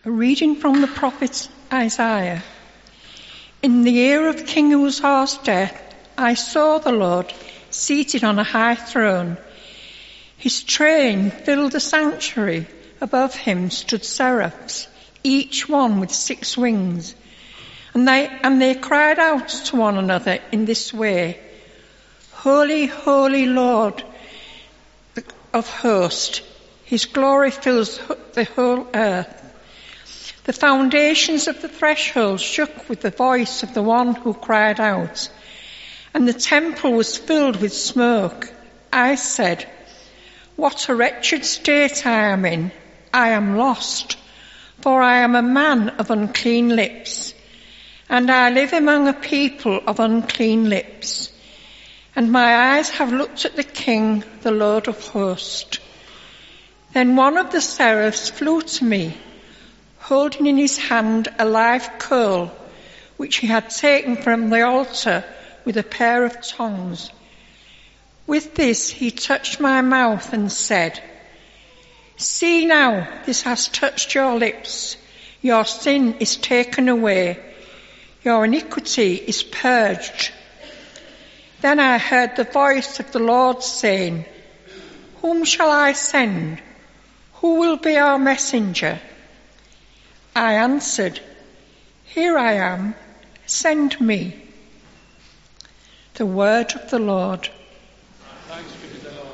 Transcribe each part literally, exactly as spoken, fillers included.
A reading from the prophet Isaiah. In the year of King Uzziah's death, I saw the Lord seated on a high throne. His train filled the sanctuary. Above him stood seraphs, each one with six wings. And they, and they cried out to one another in this way, Holy, holy Lord of hosts, his glory fills the whole earth. The foundations of the threshold shook with the voice of the one who cried out, and the temple was filled with smoke. I said, What a wretched state I am in. I am lost, for I am a man of unclean lips, and I live among a people of unclean lips. And my eyes have looked at the King, the Lord of hosts. Then one of the seraphs flew to me, holding in his hand a live coal, which he had taken from the altar with a pair of tongs. With this he touched my mouth and said, See now, this has touched your lips. Your sin is taken away. Your iniquity is purged. Then I heard the voice of the Lord saying, Whom shall I send? Who will be our messenger? I answered, Here I am, send me. The word of the Lord. Thanks be to the Lord.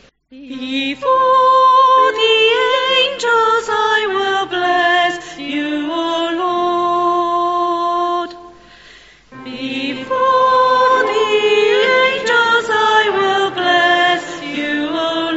Before the angels I will bless you, O Lord. Before the angels I will bless you, O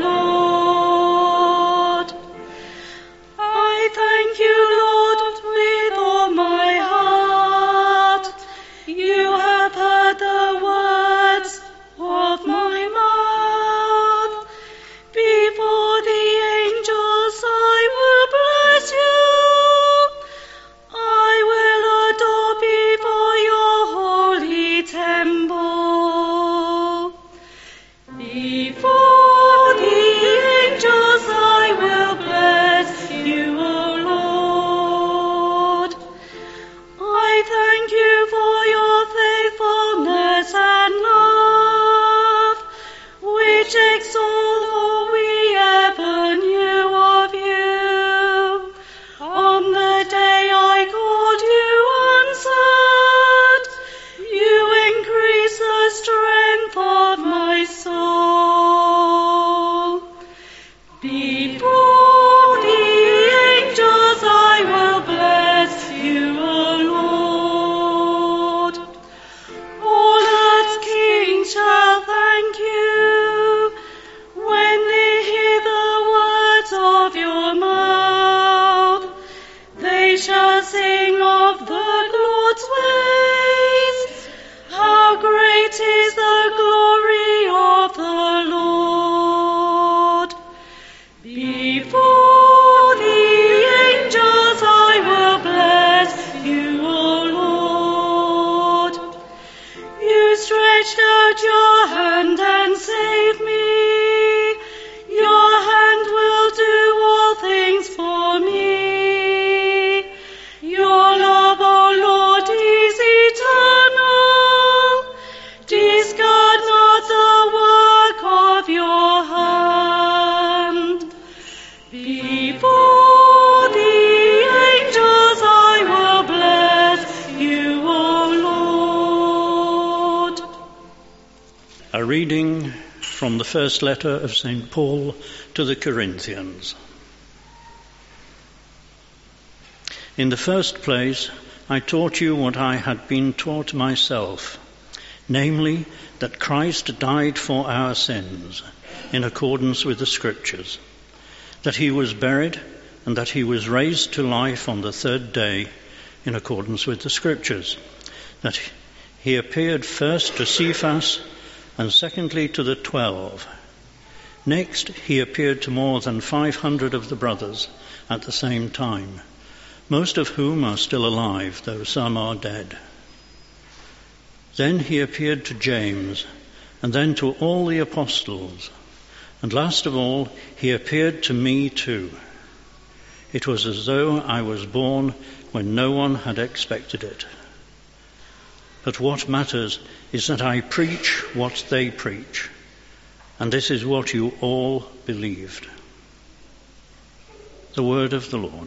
Lord. I thank you, Lord, with all my heart. You have heard the words of my mouth. Before the angels I will bless you. I will adore before your holy temple. Before the angels I will bless you, O Lord. I thank you for your faithfulness and love, which exalt for we ever knew of you. On the day I called you answered, you increase the strength of my soul. Before the angels I will bless you, O Lord. All earth's kings shall thank you when they hear the words of your mouth. They shall sing of the Lord's ways. How great is the glory of the Lord. Before the angels I will bless you, O Lord. You stretched out your hand and saved me. Your hand will do all things for me. Your love, O Lord, is eternal. Discard not the work of your hand. Before the angels I will bless you, O Lord. A reading from the first letter of Saint Paul to the Corinthians. In the first place, I taught you what I had been taught myself, namely that Christ died for our sins, in accordance with the Scriptures, that he was buried, and that he was raised to life on the third day, in accordance with the Scriptures, that he appeared first to Cephas, and secondly to the twelve. Next he appeared to more than five hundred of the brothers at the same time, most of whom are still alive, though some are dead. Then he appeared to James, and then to all the apostles, and last of all he appeared to me too. It was as though I was born when no one had expected it. But what matters is that I preach what they preach, and this is what you all believed. The word of the Lord.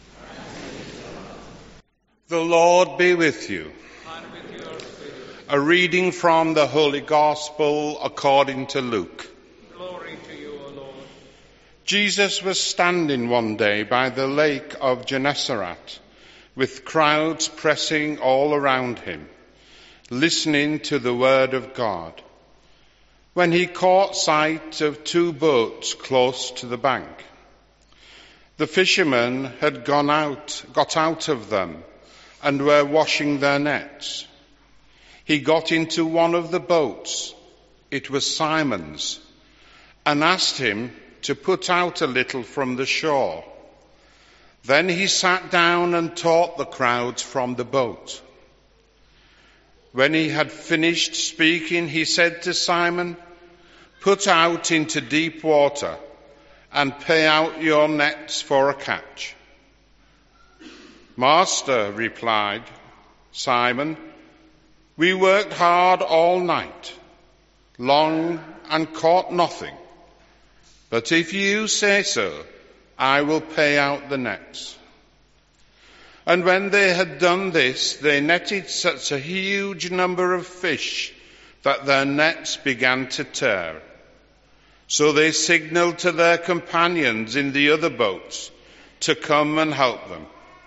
The Lord be with you. And with your spirit. A reading from the Holy Gospel according to Luke. Glory to you, O Lord. Jesus was standing one day by the lake of Gennesaret, with crowds pressing all around him, listening to the word of God, when he caught sight of two boats close to the bank. The fishermen had gone out, got out of them, and were washing their nets. He got into one of the boats, it was Simon's, and asked him to put out a little from the shore. Then he sat down and taught the crowds from the boat. When he had finished speaking, he said to Simon, "Put out into deep water and pay out your nets for a catch." "Master," replied Simon, "we worked hard all night, long, and caught nothing. But if you say so, I will pay out the nets." And when they had done this, they netted such a huge number of fish that their nets began to tear. So they signaled to their companions in the other boats to come and help them.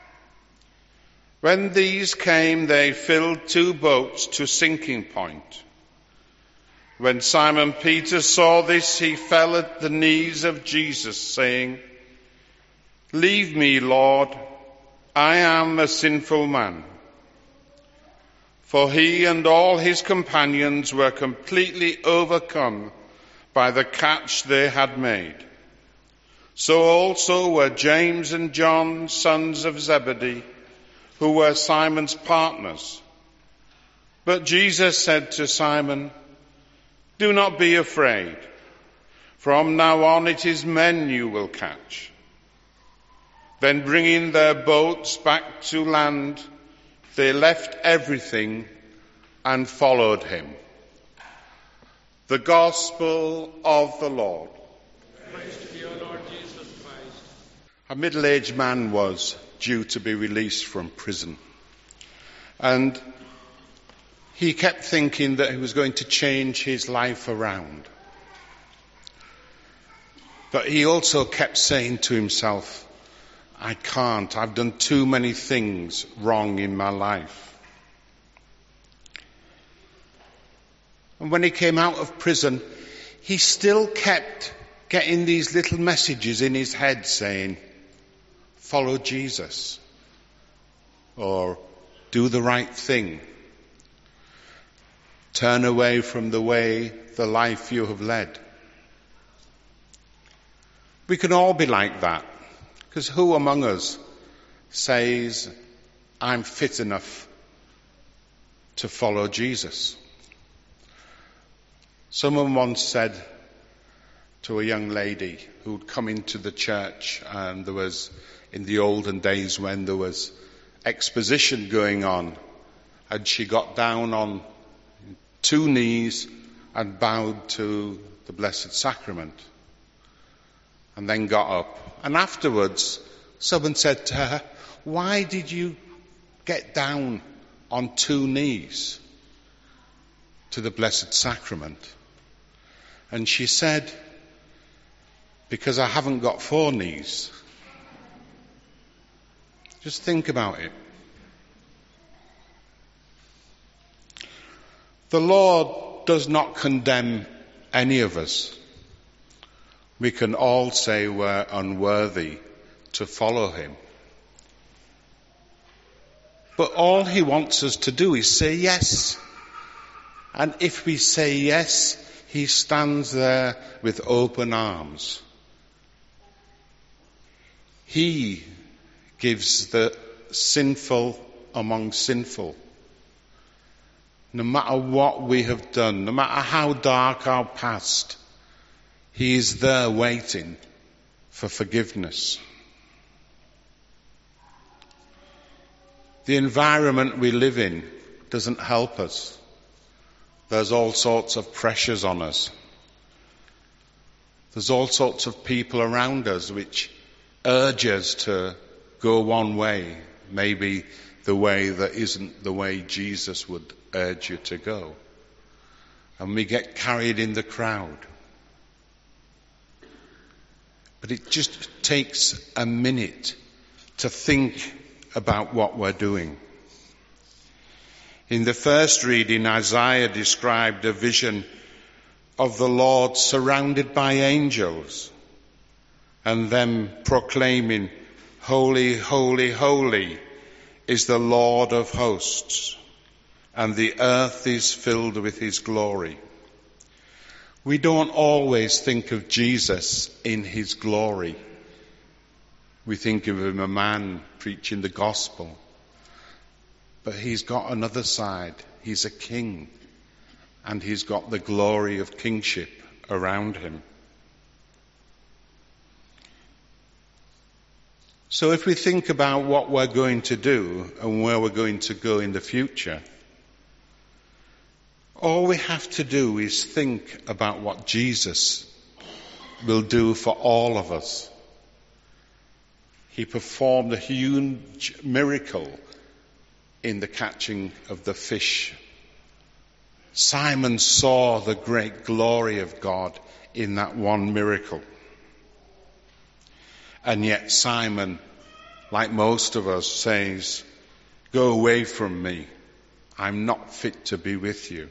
When these came, they filled two boats to sinking point. When Simon Peter saw this, he fell at the knees of Jesus, saying, "Leave me, Lord, I am a sinful man." For he and all his companions were completely overcome by the catch they had made. So also were James and John, sons of Zebedee, who were Simon's partners. But Jesus said to Simon, "Do not be afraid. From now on it is men you will catch." Then bringing their boats back to land, they left everything and followed him. The Gospel of the Lord. Praise to you, Lord Jesus Christ. A middle-aged man was due to be released from prison. And he kept thinking that he was going to change his life around. But he also kept saying to himself, "I can't. I've done too many things wrong in my life." And when he came out of prison, he still kept getting these little messages in his head saying, "Follow Jesus," or "Do the right thing," "Turn away from the way, the life you have led." We can all be like that, because who among us says, "I'm fit enough to follow Jesus"? Someone once said to a young lady who'd come into the church, and there was, in the olden days when there was exposition going on, and she got down on two knees and bowed to the Blessed Sacrament, and then got up. And afterwards, someone said to her, "Why did you get down on two knees to the Blessed Sacrament?" And she said, "Because I haven't got four knees." Just think about it. The Lord does not condemn any of us. We can all say we're unworthy to follow him. But all he wants us to do is say yes. And if we say yes, he stands there with open arms. He gives the sinful among sinful. No matter what we have done, no matter how dark our past, he is there waiting for forgiveness. The environment we live in doesn't help us. There's all sorts of pressures on us. There's all sorts of people around us which urge us to go one way, maybe the way that isn't the way Jesus would urge you to go. And we get carried in the crowd. But it just takes a minute to think about what we're doing. In the first reading, Isaiah described a vision of the Lord surrounded by angels and them proclaiming, "Holy, holy, holy is the Lord of hosts, and the earth is filled with his glory." We don't always think of Jesus in his glory. We think of him a man preaching the gospel. But he's got another side. He's a king. And he's got the glory of kingship around him. So if we think about what we're going to do and where we're going to go in the future, all we have to do is think about what Jesus will do for all of us. He performed a huge miracle in the catching of the fish. Simon saw the great glory of God in that one miracle. And yet Simon, like most of us, says, "Go away from me. I'm not fit to be with you."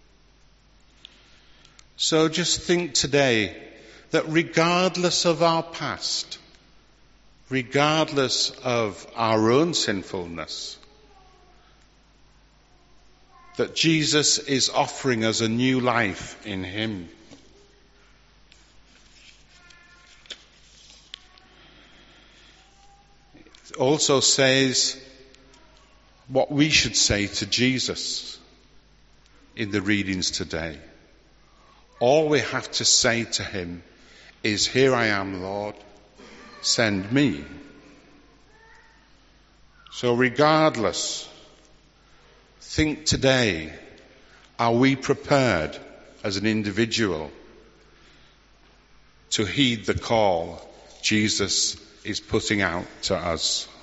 So just think today that regardless of our past, regardless of our own sinfulness, that Jesus is offering us a new life in him. It also says what we should say to Jesus in the readings today. All we have to say to him is, "Here I am, Lord. Send me." So regardless, think today, are we prepared as an individual to heed the call Jesus is putting out to us?